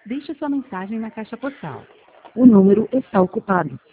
Deixe sua mensagem na caixa postal. O número está ocupado.